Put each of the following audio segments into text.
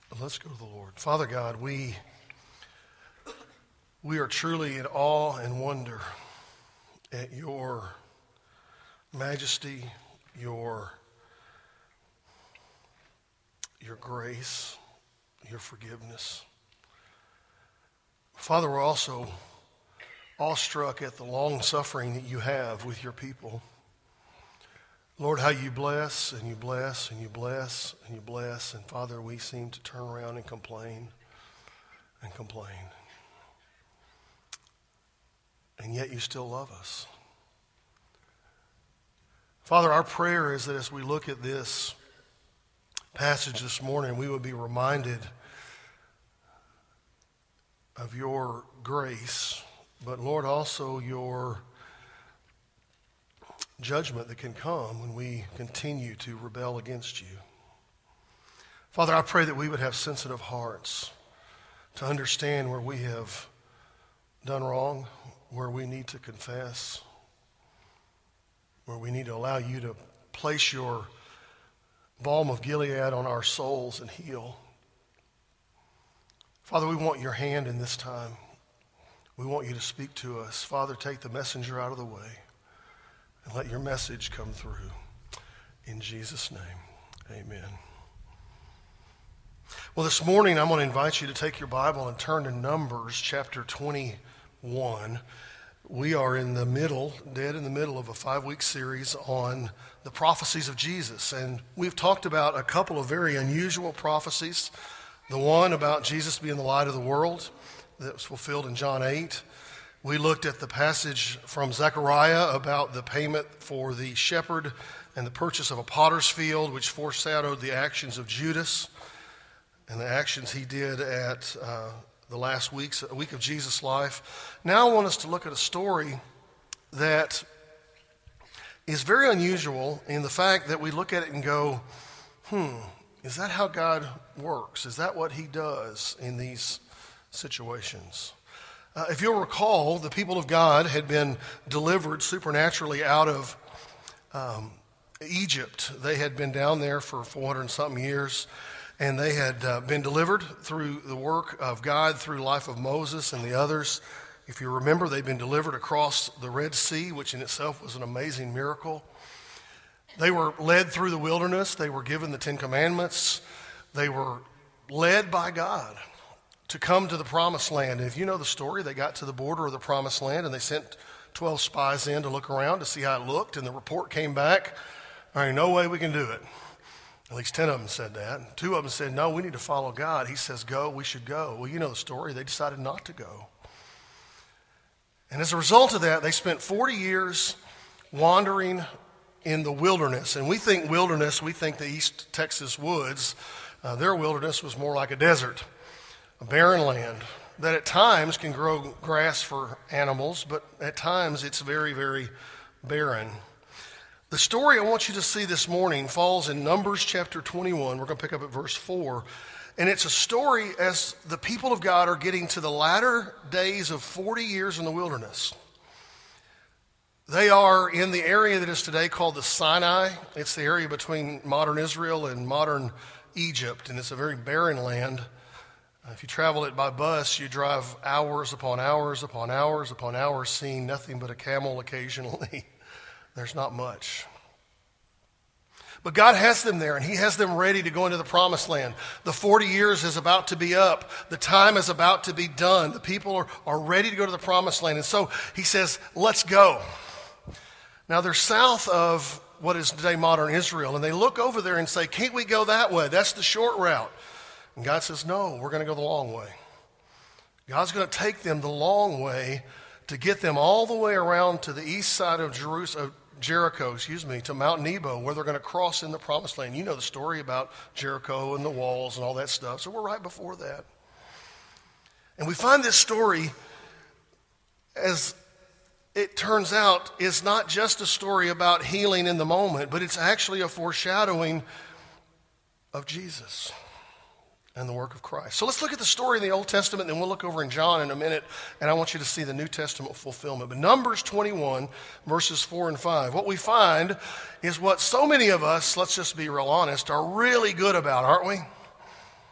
Let's go to the Lord. Father God, we are truly in awe and wonder at your majesty, your grace, your forgiveness. Father, we're also awestruck at the long suffering that you have with your people. Lord, how you bless and you bless and you bless and you bless. And Father, we seem to turn around and complain and complain. And yet you still love us. Father, our prayer is that as we look at this passage this morning, we would be reminded of your grace, but Lord, also your judgment that can come when we continue to rebel against you. Father, I pray that we would have sensitive hearts to understand where we have done wrong, where we need to confess, where we need to allow you to place your balm of Gilead on our souls and heal. Father, we want your hand in this time. We want you to speak to us. Father, take the messenger out of the way and let your message come through. In Jesus' name, amen. Well, this morning I'm going to invite you to take your Bible and turn to Numbers chapter 21. We are dead in the middle of a 5-week series on the prophecies of Jesus. And we've talked about a couple of very unusual prophecies. The one about Jesus being the light of the world that was fulfilled in John 8. We looked at the passage from Zechariah about the payment for the shepherd and the purchase of a potter's field, which foreshadowed the actions of Judas and the actions he did at the last week of Jesus' life. Now I want us to look at a story that is very unusual in the fact that we look at it and go, is that how God works? Is that what he does in these situations? If you'll recall, the people of God had been delivered supernaturally out of Egypt. They had been down there for 400 and something years, and they had been delivered through the work of God, through the life of Moses and the others. If you remember, they'd been delivered across the Red Sea, which in itself was an amazing miracle. They were led through the wilderness. They were given the 10 Commandments. They were led by God to come to the Promised Land. And if you know the story, they got to the border of the Promised Land and they sent 12 spies in to look around to see how it looked. And the report came back, there ain't no way we can do it. At least 10 of them said that. And 2 of them said, no, we need to follow God. He says, go, we should go. Well, you know the story. They decided not to go. And as a result of that, they spent 40 years wandering in the wilderness. And we think the East Texas woods, their wilderness was more like a desert, a barren land that at times can grow grass for animals, but at times it's very, very barren. The story I want you to see this morning falls in Numbers chapter 21. We're going to pick up at verse 4. And it's a story as the people of God are getting to the latter days of 40 years in the wilderness. They are in the area that is today called the Sinai. It's the area between modern Israel and modern Egypt, and it's a very barren land. If you travel it by bus, you drive hours upon hours upon hours upon hours, seeing nothing but a camel occasionally. There's not much. But God has them there, and he has them ready to go into the Promised Land. The 40 years is about to be up. The time is about to be done. The people are ready to go to the Promised Land. And so he says, let's go. Now they're south of what is today modern Israel, and they look over there and say, can't we go that way? That's the short route. And God says, no, we're going to go the long way. God's going to take them the long way to get them all the way around to the east side of Jericho, to Mount Nebo, where they're going to cross in the Promised Land. You know the story about Jericho and the walls and all that stuff. So we're right before that. And we find this story, as it turns out, is not just a story about healing in the moment, but it's actually a foreshadowing of Jesus and the work of Christ. So let's look at the story in the Old Testament, and then we'll look over in John in a minute, and I want you to see the New Testament fulfillment. But Numbers 21, verses 4 and 5. What we find is what so many of us, let's just be real honest, are really good about, aren't we?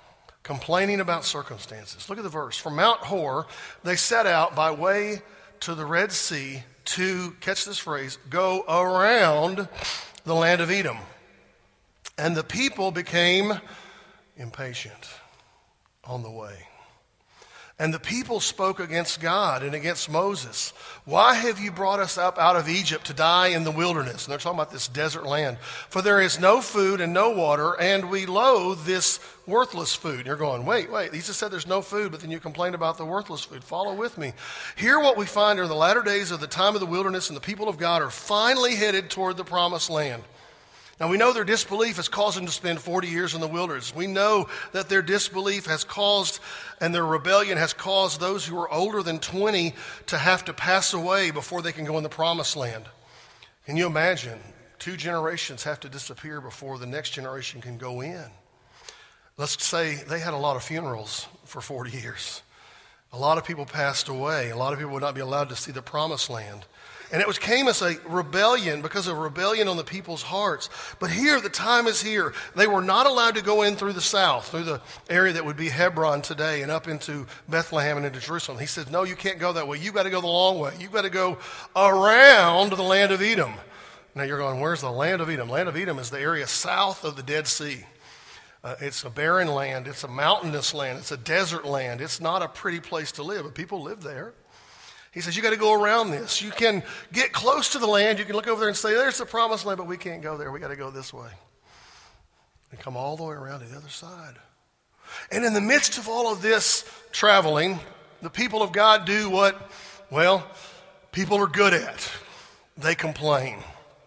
complaining about circumstances. Look at the verse. From Mount Hor, they set out by way to the Red Sea to, catch this phrase, go around the land of Edom. And the people became impatient on the way. And the people spoke against God and against Moses. Why have you brought us up out of Egypt to die in the wilderness? And they're talking about this desert land. For there is no food and no water, and we loathe this worthless food. And you're going, wait. He just said there's no food, but then you complain about the worthless food. Follow with me. Here what we find are the latter days of the time of the wilderness, and the people of God are finally headed toward the promised land. Now, we know their disbelief has caused them to spend 40 years in the wilderness. We know that their disbelief has caused, and their rebellion has caused those who are older than 20 to have to pass away before they can go in the promised land. Can you imagine? 2 generations have to disappear before the next generation can go in. Let's say they had a lot of funerals for 40 years. A lot of people passed away. A lot of people would not be allowed to see the promised land. And it came as a rebellion because of rebellion on the people's hearts. But here, the time is here. They were not allowed to go in through the south, through the area that would be Hebron today and up into Bethlehem and into Jerusalem. He said, no, you can't go that way. You've got to go the long way. You've got to go around the land of Edom. Now you're going, where's the land of Edom? Land of Edom is the area south of the Dead Sea. It's a barren land. It's a mountainous land. It's a desert land. It's not a pretty place to live, but people live there. He says, you got to go around this. You can get close to the land. You can look over there and say, there's the promised land, but we can't go there. We got to go this way. And come all the way around to the other side. And in the midst of all of this traveling, the people of God do what, well, people are good at. They complain.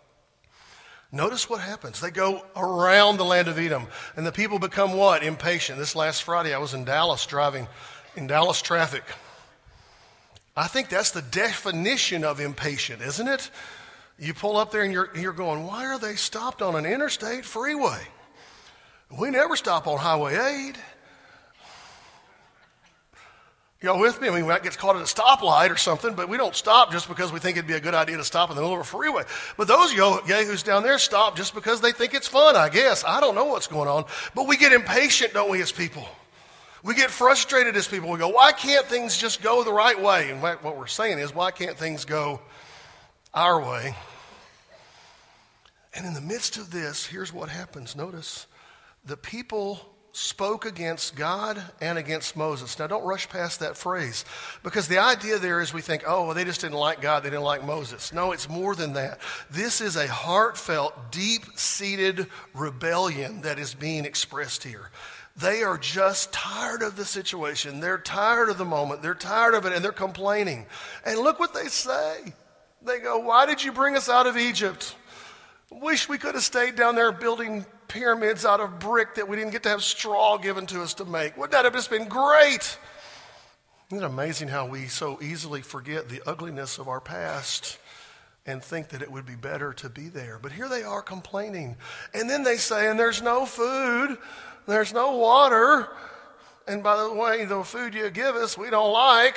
Notice what happens. They go around the land of Edom, and the people become what? Impatient. This last Friday, I was in Dallas driving in Dallas traffic. I think that's the definition of impatient, isn't it? You pull up there and you're going, why are they stopped on an interstate freeway? We never stop on Highway 8. Y'all with me? I mean, we might get caught at a stoplight or something, but we don't stop just because we think it'd be a good idea to stop in the middle of a freeway. But those yahoos down there stop just because they think it's fun, I guess. I don't know what's going on. But we get impatient, don't we, as people? We get frustrated as people. We go, why can't things just go the right way? And what we're saying is, why can't things go our way? And in the midst of this, here's what happens. Notice, the people spoke against God and against Moses. Now, don't rush past that phrase, because the idea there is we think, oh, well, they just didn't like God, they didn't like Moses. No, it's more than that. This is a heartfelt, deep-seated rebellion that is being expressed here. They are just tired of the situation. They're tired of the moment. They're tired of it, and they're complaining. And look what they say. They go, why did you bring us out of Egypt? Wish we could have stayed down there building pyramids out of brick that we didn't get to have straw given to us to make. Wouldn't that have just been great? Isn't it amazing how we so easily forget the ugliness of our past and think that it would be better to be there? But here they are complaining. And then they say, and there's no food. There's no water, and by the way, the food you give us, we don't like.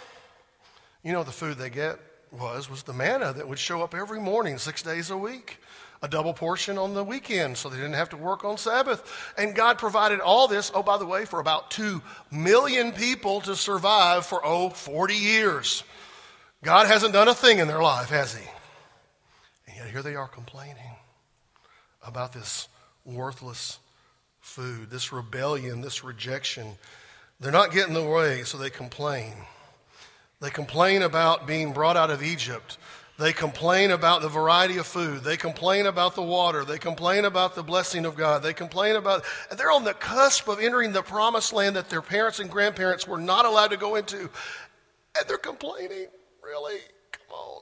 You know, the food they get was the manna that would show up every morning, 6 days a week. A double portion on the weekend, so they didn't have to work on Sabbath. And God provided all this, oh, by the way, for about 2 million people to survive for, 40 years. God hasn't done a thing in their life, has he? And yet here they are complaining about this worthless food, this rebellion, this rejection. They're not getting the way, so they complain. They complain about being brought out of Egypt. They complain about the variety of food. They complain about the water. They complain about the blessing of God. They complain about, and they're on the cusp of entering the promised land that their parents and grandparents were not allowed to go into. And they're complaining. Really? Come on.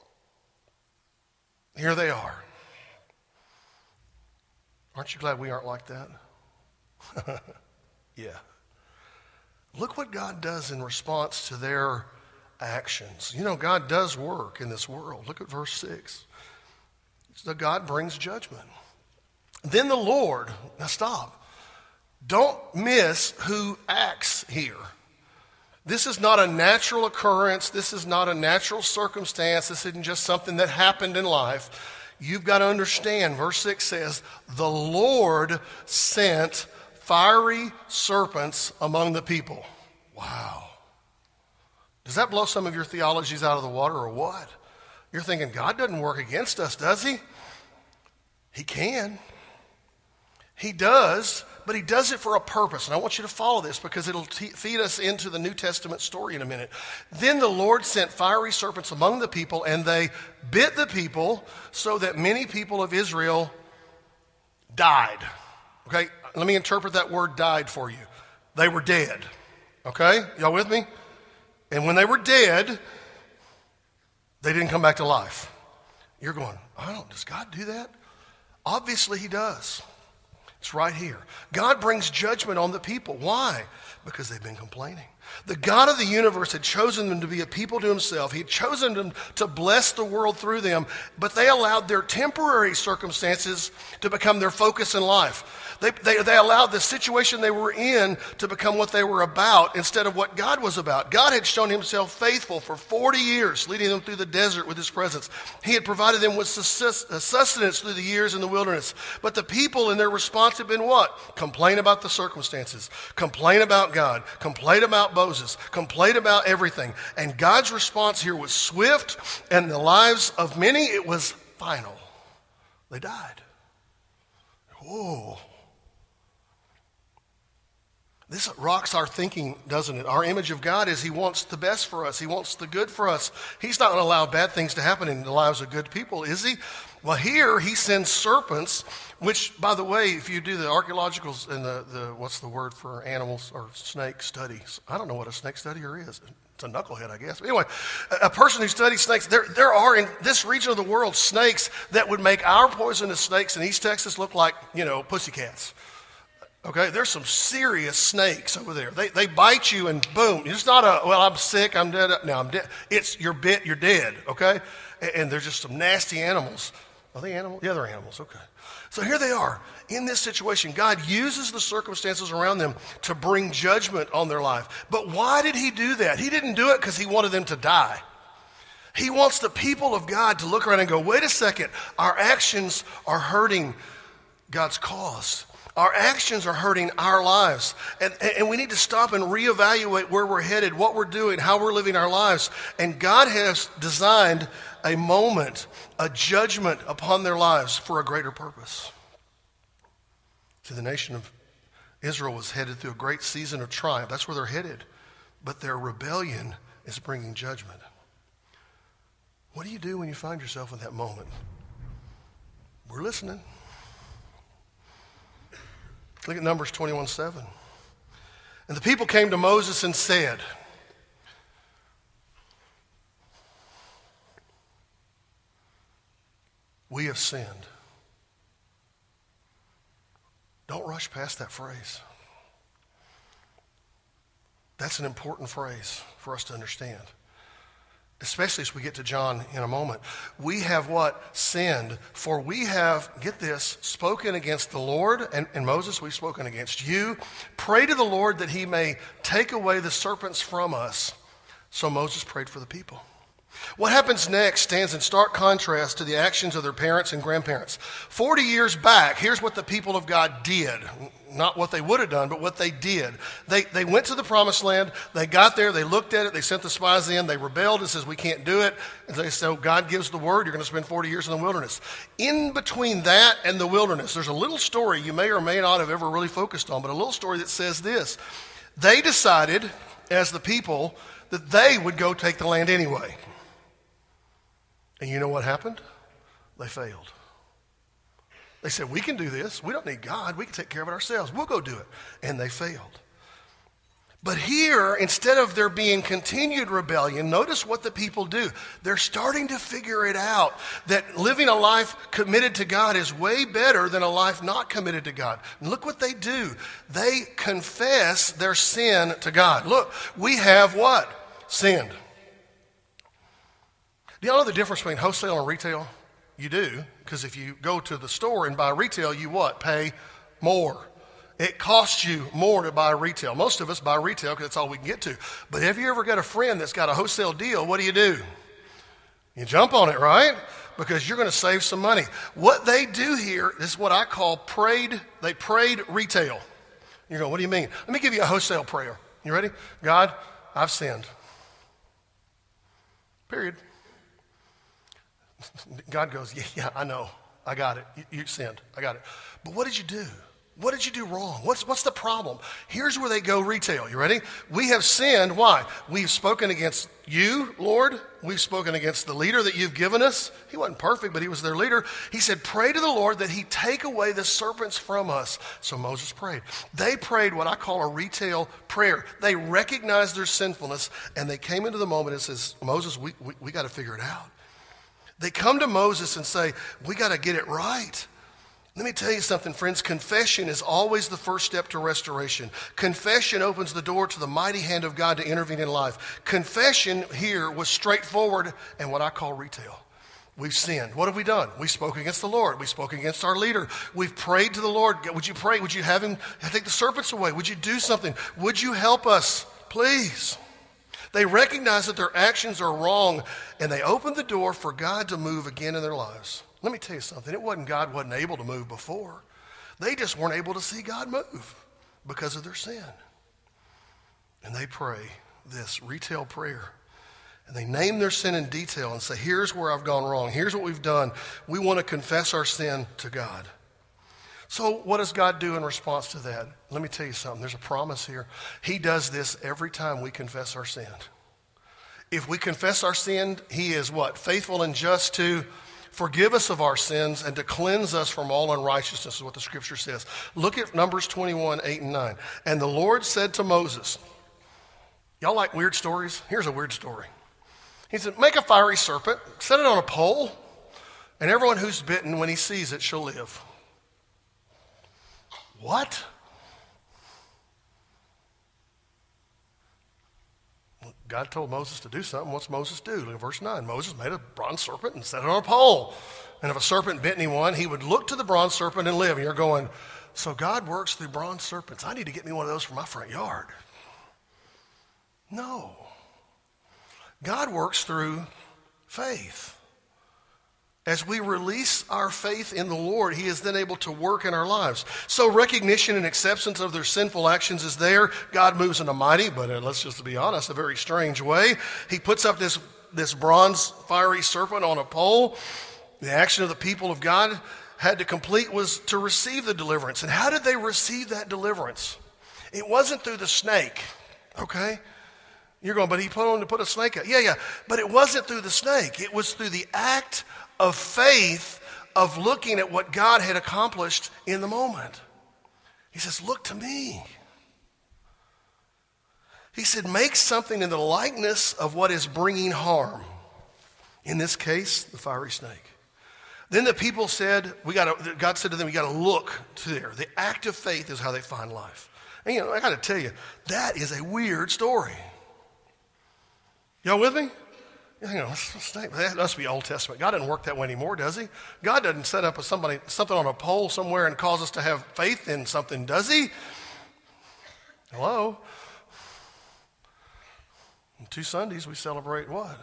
Here they are. Aren't you glad we aren't like that? Yeah. Look what God does in response to their actions. You know, God does work in this world. Look at verse 6. So God brings judgment. Then the Lord, now stop. Don't miss who acts here. This is not a natural occurrence. This is not a natural circumstance. This isn't just something that happened in life. You've got to understand, verse 6 says, the Lord sent fiery serpents among the people. Wow. Does that blow some of your theologies out of the water or what? You're thinking, God doesn't work against us, does he? He can. He does, but he does it for a purpose. And I want you to follow this because it'll feed us into the New Testament story in a minute. Then the Lord sent fiery serpents among the people, and they bit the people so that many people of Israel died. Okay, let me interpret that word died for you. They were dead. Okay, y'all with me? And when they were dead, they didn't come back to life. You're going, does God do that? Obviously he does. It's right here. God brings judgment on the people. Why? Because they've been complaining. The God of the universe had chosen them to be a people to himself. He had chosen them to bless the world through them, but they allowed their temporary circumstances to become their focus in life. They allowed the situation they were in to become what they were about instead of what God was about. God had shown himself faithful for 40 years, leading them through the desert with his presence. He had provided them with sustenance through the years in the wilderness. But the people in their response had been what? Complain about the circumstances, complain about God, complain about Moses, complain about everything. And God's response here was swift, and the lives of many, it was final. They died. Whoa. This rocks our thinking, doesn't it? Our image of God is he wants the best for us. He wants the good for us. He's not going to allow bad things to happen in the lives of good people, is he? Well, here he sends serpents, which, by the way, if you do the archaeological and the what's the word for animals or snake studies? I don't know what a snake studier is. It's a knucklehead, I guess. But anyway, a person who studies snakes, there are in this region of the world snakes that would make our poisonous snakes in East Texas look like, pussycats. Okay, there's some serious snakes over there. They bite you and boom. It's not I'm sick, I'm dead. No, I'm dead. It's you're bit, you're dead, okay? And they're just some nasty animals. Are they animals? Yeah, they're animals, okay. So here they are in this situation. God uses the circumstances around them to bring judgment on their life. But why did he do that? He didn't do it because he wanted them to die. He wants the people of God to look around and go, wait a second, our actions are hurting God's cause. Our actions are hurting our lives. And we need to stop and reevaluate where we're headed, what we're doing, how we're living our lives. And God has designed a moment, a judgment upon their lives for a greater purpose. See, the nation of Israel was headed through a great season of triumph. That's where they're headed. But their rebellion is bringing judgment. What do you do when you find yourself in that moment? We're listening. Look at Numbers 21:7. And the people came to Moses and said, we have sinned. Don't rush past that phrase. That's an important phrase for us to understand. Especially as we get to John in a moment. We have what? Sinned. For we have, get this, spoken against the Lord. And Moses, we've spoken against you. Pray to the Lord that he may take away the serpents from us. So Moses prayed for the people. What happens next stands in stark contrast to the actions of their parents and grandparents. 40 years back, here's what the people of God did. Not what they would have done, but what they did. They went to the promised land. They got there. They looked at it. They sent the spies in. They rebelled and says, we can't do it. And they said, God gives the word. You're going to spend 40 years in the wilderness. In between that and the wilderness, there's a little story you may or may not have ever really focused on, but a little story that says this. They decided, as the people, that they would go take the land anyway. And you know what happened? They failed. They said, we can do this. We don't need God. We can take care of it ourselves. We'll go do it. And they failed. But here, instead of there being continued rebellion, notice what the people do. They're starting to figure it out, that living a life committed to God is way better than a life not committed to God. And look what they do. They confess their sin to God. Look, we have what? Sinned. Do y'all know the difference between wholesale and retail? You do, because if you go to the store and buy retail, you what? Pay more. It costs you more to buy retail. Most of us buy retail because that's all we can get to. But have you ever got a friend that's got a wholesale deal? What do? You jump on it, right? Because you're going to save some money. What they do here is what I call prayed retail. You're going, what do you mean? Let me give you a wholesale prayer. You ready? God, I've sinned. Period. God goes, yeah, I know. I got it. You sinned. I got it. But what did you do? What did you do wrong? What's the problem? Here's where they go retail. You ready? We have sinned. Why? We've spoken against you, Lord. We've spoken against the leader that you've given us. He wasn't perfect, but he was their leader. He said, pray to the Lord that he take away the serpents from us. So Moses prayed. They prayed what I call a retail prayer. They recognized their sinfulness, and they came into the moment and says, Moses, we got to figure it out. They come to Moses and say, we got to get it right. Let me tell you something, friends. Confession is always the first step to restoration. Confession opens the door to the mighty hand of God to intervene in life. Confession here was straightforward and what I call retail. We've sinned. What have we done? We spoke against the Lord. We spoke against our leader. We've prayed to the Lord. Would you pray? Would you have him take the serpents away? Would you do something? Would you help us? Please. They recognize that their actions are wrong, and they open the door for God to move again in their lives. Let me tell you something. It wasn't God wasn't able to move before. They just weren't able to see God move because of their sin. And they pray this retail prayer. And they name their sin in detail and say, here's where I've gone wrong. Here's what we've done. We want to confess our sin to God. So what does God do in response to that? Let me tell you something. There's a promise here. He does this every time we confess our sin. If we confess our sin, he is what? Faithful and just to forgive us of our sins and to cleanse us from all unrighteousness is what the scripture says. Look at Numbers 21, 8 and 9. And the Lord said to Moses, y'all like weird stories? Here's a weird story. He said, make a fiery serpent, set it on a pole, and everyone who's bitten, when he sees it, shall live. What? God told Moses to do something. What's Moses do? Look at verse 9. Moses made a bronze serpent and set it on a pole. And if a serpent bit anyone, he would look to the bronze serpent and live. And you're going, so God works through bronze serpents. I need to get me one of those for my front yard. No. God works through faith. As we release our faith in the Lord, he is then able to work in our lives. So recognition and acceptance of their sinful actions is there. God moves in a mighty, but let's just be honest, a very strange way. He puts up this bronze fiery serpent on a pole. The action of the people of God had to complete was to receive the deliverance. And how did they receive that deliverance? It wasn't through the snake, okay? You're going, but he put a snake out. Yeah, but it wasn't through the snake. It was through the act of faith of looking at what God had accomplished in the moment. He says, look to me. He said, make something in the likeness of what is bringing harm. In this case, the fiery snake. Then the people said, God said to them, we got to look to there. The act of faith is how they find life. And I got to tell you, that is a weird story. Y'all with me? That must be Old Testament. God doesn't work that way anymore, does he? God doesn't set up something on a pole somewhere and cause us to have faith in something, does he? Hello? On 2 Sundays, we celebrate what?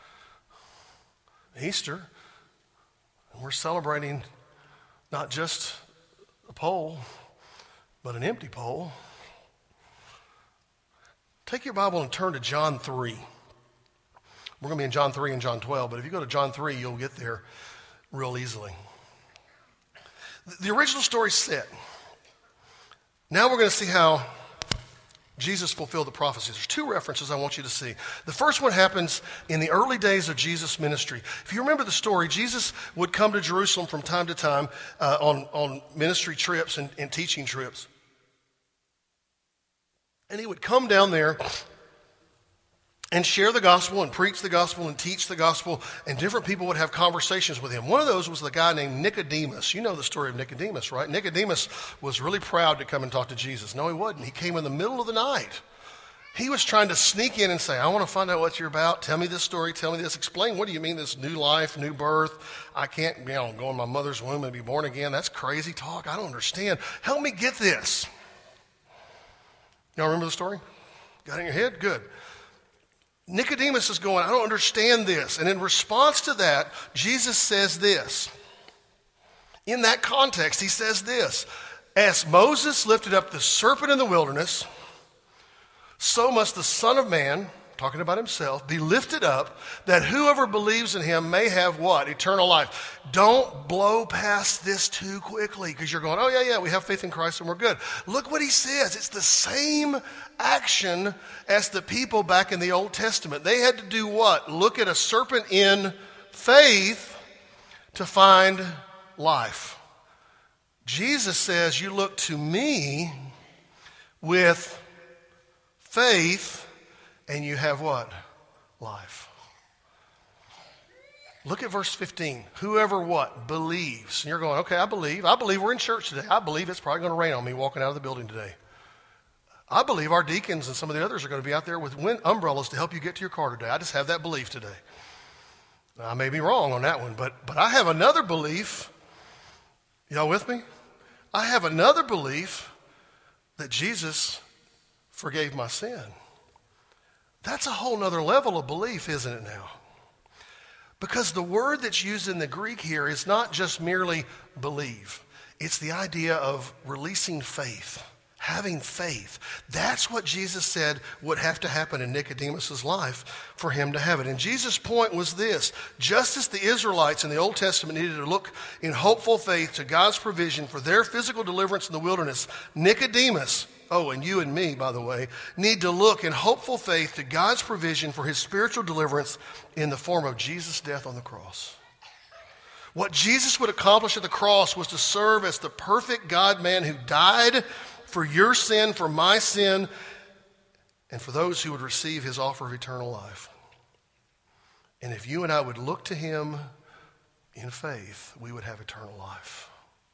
Easter. And we're celebrating not just a pole, but an empty pole. Take your Bible and turn to John 3. We're going to be in John 3 and John 12, but if you go to John 3, you'll get there real easily. The original story's set. Now we're going to see how Jesus fulfilled the prophecies. There's 2 references I want you to see. The first one happens in the early days of Jesus' ministry. If you remember the story, Jesus would come to Jerusalem from time to time on ministry trips and teaching trips. And he would come down there and share the gospel and preach the gospel and teach the gospel, and different people would have conversations with him. One of those was the guy named Nicodemus. You know the story of Nicodemus, right? Nicodemus was really proud to come and talk to Jesus. No, he wasn't. He came in the middle of the night. He was trying to sneak in and say, I want to find out what you're about. Tell me this story. Tell me this. Explain, what do you mean this new life, new birth? I can't go in my mother's womb and be born again. That's crazy talk. I don't understand. Help me get this. Y'all remember the story? Got it in your head? Good. Nicodemus is going, I don't understand this. And in response to that, Jesus says this. In that context, he says this. As Moses lifted up the serpent in the wilderness, so must the Son of Man, talking about himself, be lifted up, that whoever believes in him may have what? Eternal life. Don't blow past this too quickly, because you're going, oh yeah, we have faith in Christ and we're good. Look what he says. It's the same action as the people back in the Old Testament. They had to do what? Look at a serpent in faith to find life. Jesus says, you look to me with faith, and you have what? Life. Look at verse 15. Whoever what? Believes. And you're going, okay, I believe. I believe we're in church today. I believe it's probably going to rain on me walking out of the building today. I believe our deacons and some of the others are going to be out there with umbrellas to help you get to your car today. I just have that belief today. I may be wrong on that one, but I have another belief. Y'all with me? I have another belief that Jesus forgave my sin. That's a whole nother level of belief, isn't it now? Because the word that's used in the Greek here is not just merely believe. It's the idea of releasing faith, having faith. That's what Jesus said would have to happen in Nicodemus' life for him to have it. And Jesus' point was this: just as the Israelites in the Old Testament needed to look in hopeful faith to God's provision for their physical deliverance in the wilderness, Nicodemus, and you and me, by the way, need to look in hopeful faith to God's provision for his spiritual deliverance in the form of Jesus' death on the cross. What Jesus would accomplish at the cross was to serve as the perfect God-man who died for your sin, for my sin, and for those who would receive his offer of eternal life. And if you and I would look to him in faith, we would have eternal life.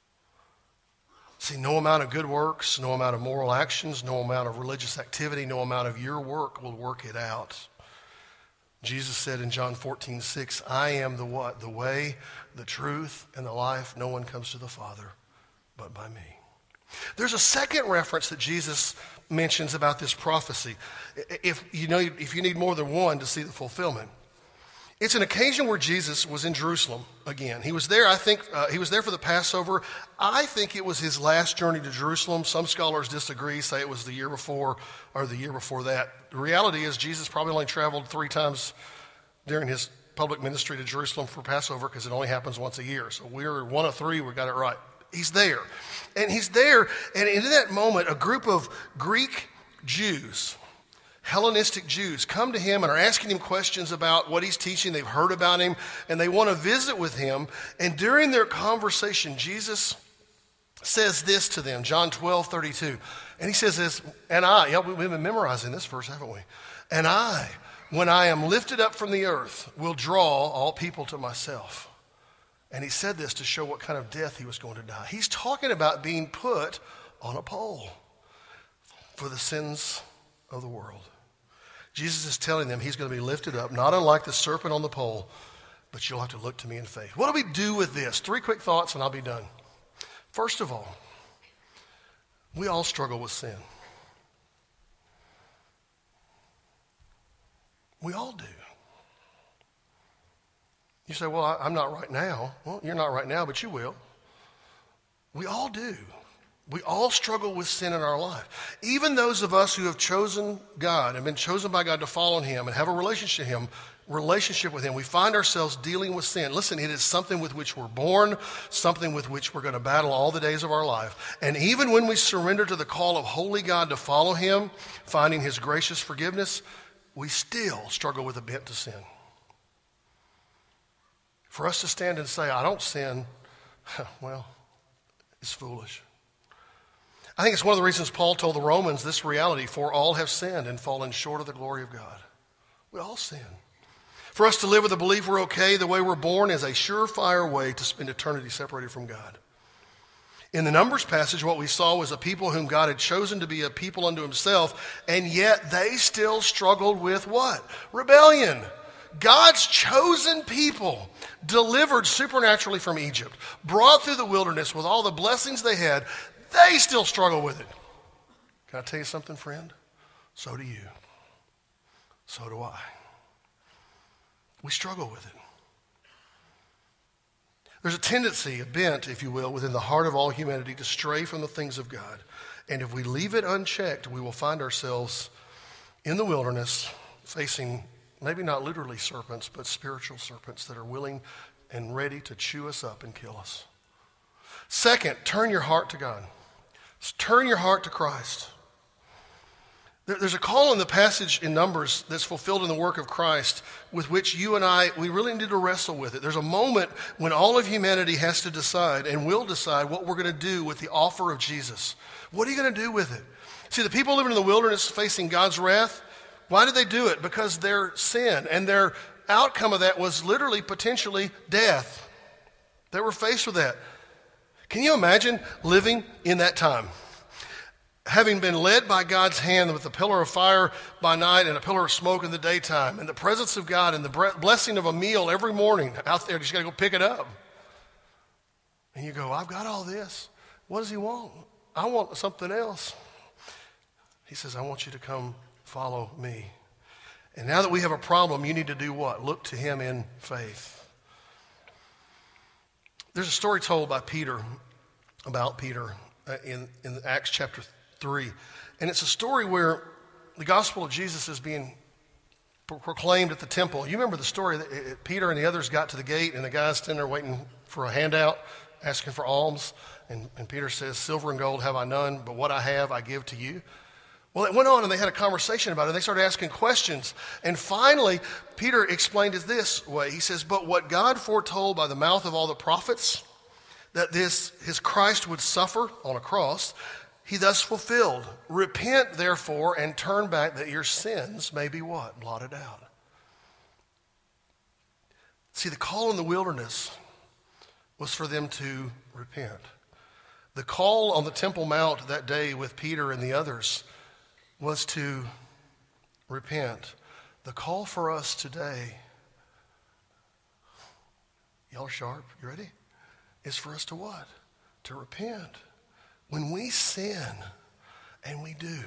See, no amount of good works, no amount of moral actions, no amount of religious activity, no amount of your work will work it out. Jesus said in John 14:6, I am the what? The way, the truth, and the life. No one comes to the Father but by me. There's a second reference that Jesus mentions about this prophecy. If you need more than one to see the fulfillment. It's an occasion where Jesus was in Jerusalem again. He was there, he was there for the Passover. I think it was his last journey to Jerusalem. Some scholars disagree, say it was the year before or the year before that. The reality is Jesus probably only traveled 3 times during his public ministry to Jerusalem for Passover, because it only happens once a year. So we're 1 of 3, we got it right. He's there. And he's there, and in that moment, a group of Greek Jews, Hellenistic Jews, come to him and are asking him questions about what he's teaching. They've heard about him, and they want to visit with him. And during their conversation, Jesus says this to them, John 12:32. And he says this, we've been memorizing this verse, haven't we? And I, when I am lifted up from the earth, will draw all people to myself. And he said this to show what kind of death he was going to die. He's talking about being put on a pole for the sins of the world. Jesus is telling them he's going to be lifted up, not unlike the serpent on the pole, but you'll have to look to me in faith. What do we do with this? 3 quick thoughts and I'll be done. First of all, we all struggle with sin. We all do. You say, well, I'm not right now. Well, you're not right now, but you will. We all do. We all struggle with sin in our life. Even those of us who have chosen God and been chosen by God to follow him and have a relationship with him, we find ourselves dealing with sin. Listen, it is something with which we're born, something with which we're going to battle all the days of our life. And even when we surrender to the call of holy God to follow him, finding his gracious forgiveness, we still struggle with a bent to sin. For us to stand and say, I don't sin, well, it's foolish. I think it's one of the reasons Paul told the Romans this reality: for all have sinned and fallen short of the glory of God. We all sin. For us to live with the belief we're okay the way we're born is a surefire way to spend eternity separated from God. In the Numbers passage, what we saw was a people whom God had chosen to be a people unto himself, and yet they still struggled with what? Rebellion. God's chosen people, delivered supernaturally from Egypt, brought through the wilderness with all the blessings they had, they still struggle with it. Can I tell you something, friend? So do you. So do I. We struggle with it. There's a tendency, a bent, if you will, within the heart of all humanity to stray from the things of God. And if we leave it unchecked, we will find ourselves in the wilderness facing maybe not literally serpents, but spiritual serpents that are willing and ready to chew us up and kill us. Second, turn your heart to God. Turn your heart to Christ. There's a call in the passage in Numbers that's fulfilled in the work of Christ with which you and I, we really need to wrestle with it. There's a moment when all of humanity has to decide and will decide what we're going to do with the offer of Jesus. What are you going to do with it? See, the people living in the wilderness facing God's wrath, why did they do it? Because their sin and their outcome of that was literally potentially death. They were faced with that. Can you imagine living in that time? Having been led by God's hand with a pillar of fire by night and a pillar of smoke in the daytime, and the presence of God and the blessing of a meal every morning out there, just got to go pick it up. And you go, I've got all this. What does he want? I want something else. He says, I want you to come follow me. And now that we have a problem, you need to do what? Look to him in faith. There's a story told by Peter about Peter in Acts chapter 3. And it's a story where the gospel of Jesus is being proclaimed at the temple. You remember the story that Peter and the others got to the gate and the guy's standing there waiting for a handout, asking for alms. And Peter says, silver and gold have I none, but what I have I give to you. Well, it went on and they had a conversation about it. They started asking questions. And finally, Peter explained it this way. He says, but what God foretold by the mouth of all the prophets, that his Christ would suffer on a cross, he thus fulfilled. Repent, therefore, and turn back that your sins may be what? Blotted out. See, the call in the wilderness was for them to repent. The call on the Temple Mount that day with Peter and the others was to repent. The call for us today, y'all are sharp, you ready? Is for us to what? To repent. When we sin, and we do,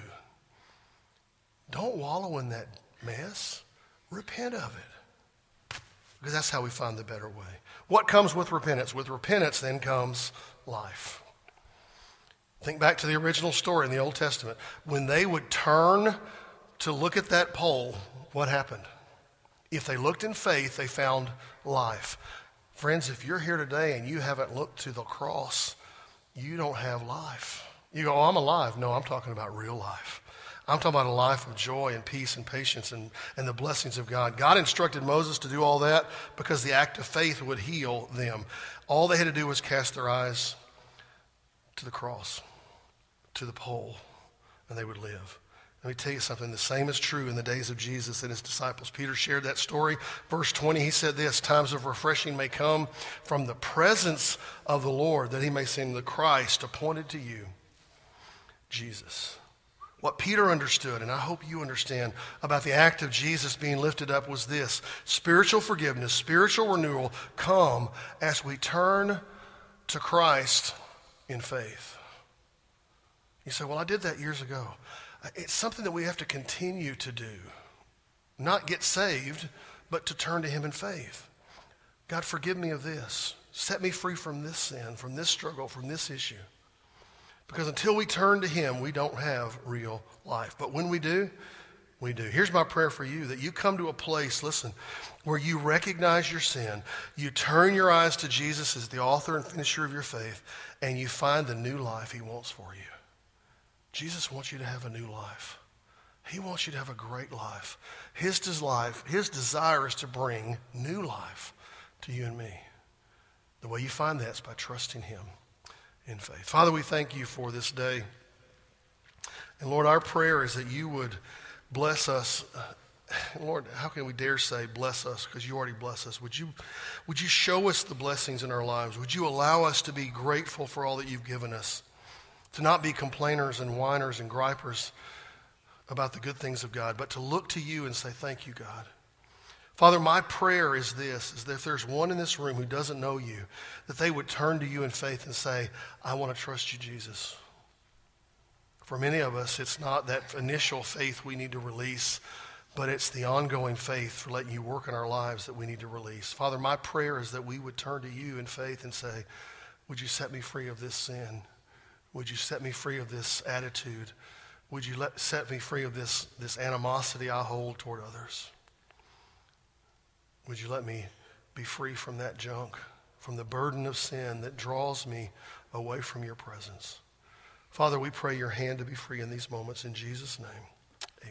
don't wallow in that mess. Repent of it. Because that's how we find the better way. What comes with repentance? With repentance then comes life. Think back to the original story in the Old Testament. When they would turn to look at that pole, what happened? If they looked in faith, they found life. Friends, if you're here today and you haven't looked to the cross, you don't have life. You go, oh, I'm alive. No, I'm talking about real life. I'm talking about a life of joy and peace and patience and the blessings of God. God instructed Moses to do all that because the act of faith would heal them. All they had to do was cast their eyes to the cross, to the pole, and they would live. Let me tell you something. The same is true in the days of Jesus and his disciples. Peter shared that story. Verse 20, he said this, times of refreshing may come from the presence of the Lord, that he may send the Christ appointed to you, Jesus. What Peter understood, and I hope you understand, about the act of Jesus being lifted up was this: spiritual forgiveness, spiritual renewal come as we turn to Christ in faith. You say, well, I did that years ago. It's something that we have to continue to do. Not get saved, but to turn to him in faith. God, forgive me of this. Set me free from this sin, from this struggle, from this issue. Because until we turn to him, we don't have real life. But when we do, we do. Here's my prayer for you, that you come to a place, listen, where you recognize your sin, you turn your eyes to Jesus as the author and finisher of your faith, and you find the new life he wants for you. Jesus wants you to have a new life. He wants you to have a great life. His desire is to bring new life to you and me. The way you find that is by trusting him in faith. Father, we thank you for this day. And Lord, our prayer is that you would bless us. Lord, how can we dare say bless us, because you already bless us. Would you show us the blessings in our lives? Would you allow us to be grateful for all that you've given us? To not be complainers and whiners and gripers about the good things of God, but to look to you and say, thank you, God. Father, my prayer is this, is that if there's one in this room who doesn't know you, that they would turn to you in faith and say, I want to trust you, Jesus. For many of us, it's not that initial faith we need to release, but it's the ongoing faith for letting you work in our lives that we need to release. Father, my prayer is that we would turn to you in faith and say, would you set me free of this sin? Would you set me free of this attitude? Would you set me free of this animosity I hold toward others? Would you let me be free from that junk, from the burden of sin that draws me away from your presence? Father, we pray your hand to be free in these moments in Jesus' name.